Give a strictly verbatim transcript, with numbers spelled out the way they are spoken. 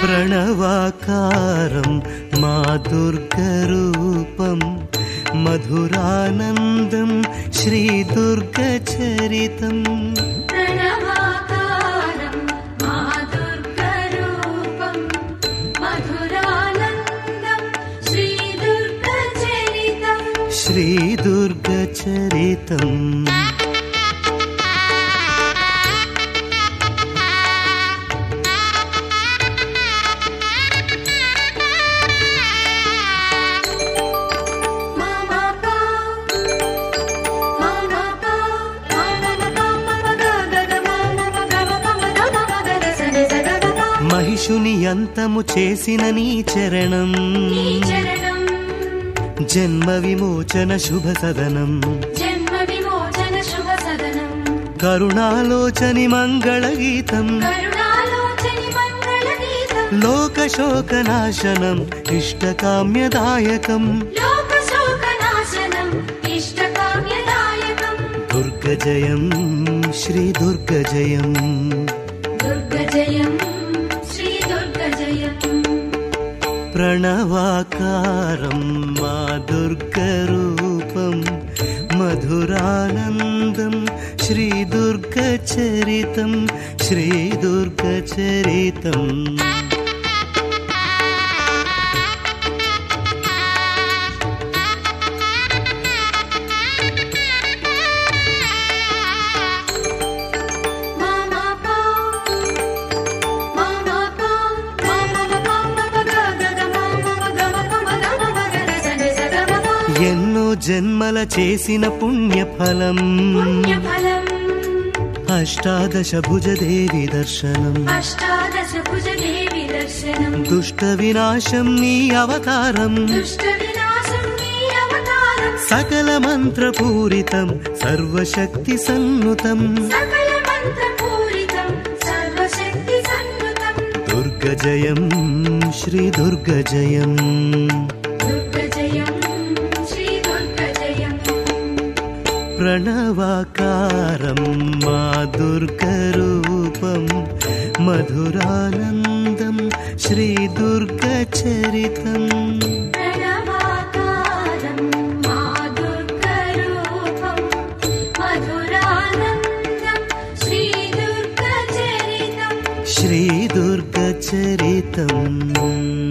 ప్రణవాకారం మా దుర్గరూపం మధురానందం శ్రీ దుర్గ చరితం. ప్రణవాకారం మా దుర్గరూపం మధురానందం శ్రీ దుర్గ చరితం. శ్రీ దుర్గ చరితం. మహిషుని అంతము చేసిన నీ చరణం జన్మ విమోచన శుభ సదనం. కరుణాలోచని మంగళ గీతం లోక శోకనాశనం ఇష్టకామ్యదాయకం. దుర్గ జయం శ్రీ దుర్గ జయం. ప్రణవాకారం మా దుర్గరూపం మధురానందం శ్రీ దుర్గ చరితం. శ్రీ దుర్గ చరితం. ఎన్నో జన్మల చేసిన పుణ్యఫలం అష్టాదశ భుజదేవి దర్శనం. దుష్ట వినాశం నీ అవతారం సకల మంత్రపూరితం సర్వశక్తి సన్నుతం. దుర్గ జయం శ్రీ దుర్గ జయం. ప్రణవాకారం మా దుర్గరూపం మధురానందం శ్రీ దుర్గ చరితం. శ్రీ దుర్గ చరితం.